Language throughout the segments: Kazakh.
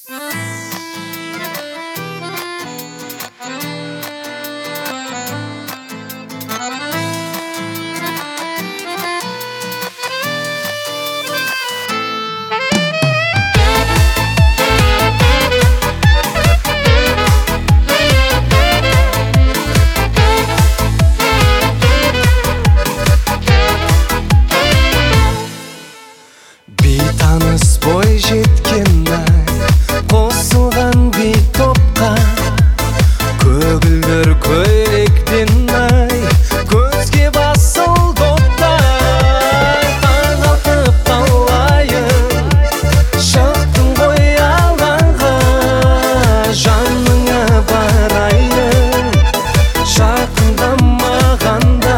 Бейтаныс бой жеткен ай, қосылған бей топқа, көгілдір көйлекпен ай, көзге басыл доптай. Таң атып талайын, шықтың ғой алаңға, жаныңа барайын, жақындамағанда.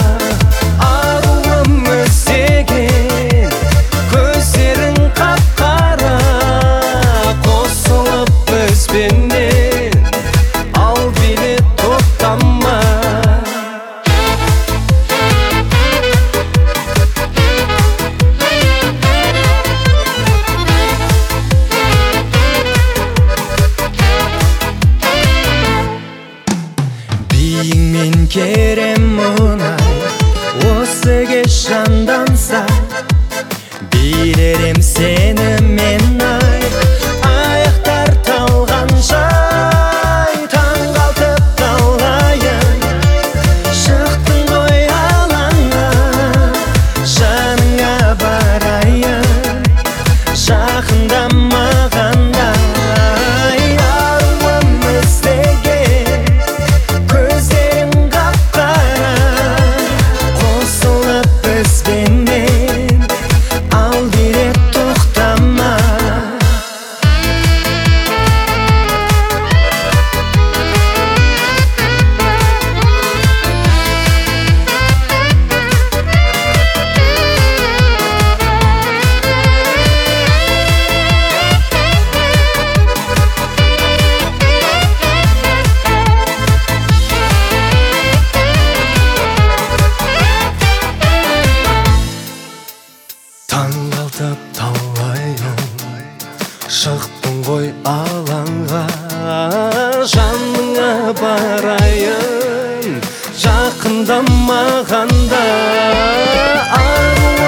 Аруым іздеген көздерің қап-қара, қосылып бізбенен, ал билет тоқтама. Биіңмен керемін ай, осы кеш жанданса, билерем сені мен ай, аяқтар талғанша. Таңғалтып талайын, шықтың ғой алаңға, жаныңа барайын, жақындамағанда. Аруым іздеген көздерің қап-қара, қосылып бізбенен, ал билет тоқтама. Таңғалтып талайын, шықтың ғой алаңға, жаныңа барайын, жақындамағанда.